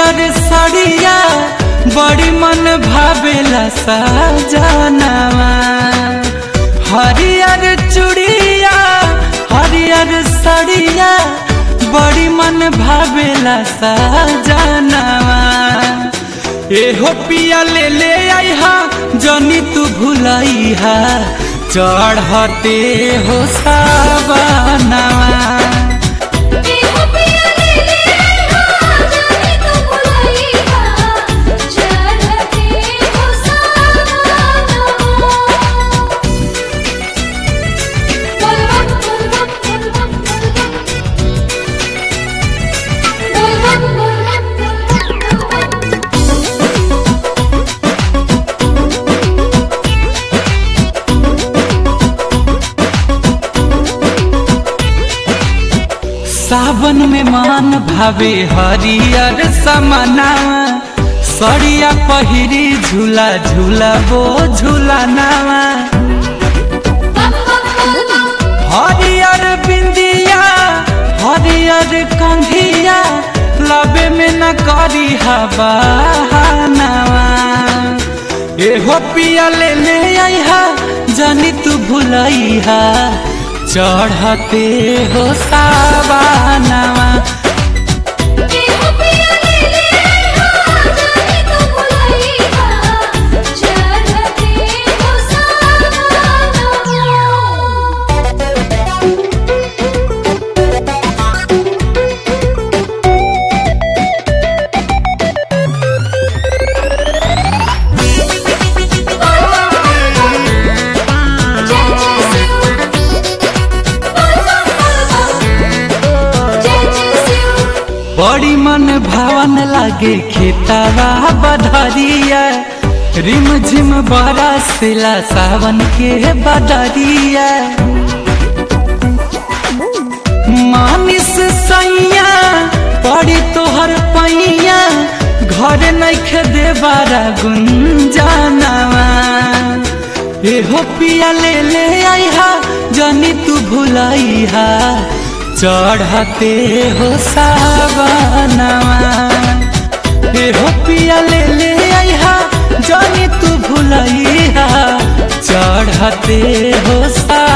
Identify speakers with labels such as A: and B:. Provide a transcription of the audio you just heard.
A: हरियर साड़िया बड़ी मन भावेला सजनवा। हरियर चूड़िया हरियर साड़िया बड़ी मन भावेला सजनवा। एहो पिया ले ले आइहा जनी तू भुलैहा चढ़ते हो सावनवा। सावन में मान भावे हरियर समनावा। सड़िया पहिरी झूला झूला वो झूलानावा। हरियर बिंदिया हरियर कंघिया लबे में न करी बहानावा। एहो पिया ले ले आइहा जनी तू भुलैहा चढ़ते हो सावनवा। बड़ी मन भावन लागे खेतवा बधरिया। रिम झिम बरसिला सावन के बदरिया। मानिस सैया पड़ी तोहर पैया घर नइखे देबारा गुंजनवा। एहो पिया ले ले आइहा जनी तू भुलैहा चढ़ते हो सावनवा। एहो पिया ले ले आइहा जनी तू भुलैहा चढ़ते हो सावनवा।